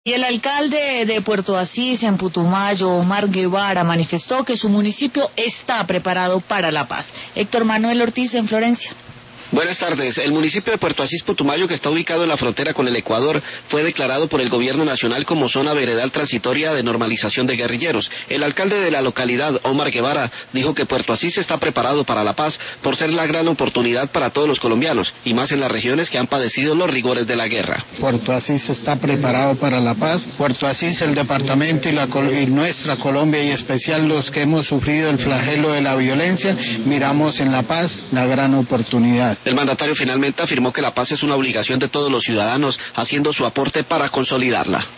Y el alcalde de Puerto Asís, en Putumayo, Omar Guevara, manifestó que su municipio está preparado para la paz. Héctor Manuel Ortiz, en Florencia. Buenas tardes. El municipio de Puerto Asís Putumayo, que está ubicado en la frontera con el Ecuador, fue declarado por el gobierno nacional como zona veredal transitoria de normalización de guerrilleros. El alcalde de la localidad, Omar Guevara, dijo que Puerto Asís está preparado para la paz por ser la gran oportunidad para todos los colombianos, y más en las regiones que han padecido los rigores de la guerra. Puerto Asís está preparado para la paz. Puerto Asís, el departamento y nuestra Colombia, y especial los que hemos sufrido el flagelo de la violencia, miramos en la paz la gran oportunidad. El mandatario finalmente afirmó que la paz es una obligación de todos los ciudadanos, haciendo su aporte para consolidarla.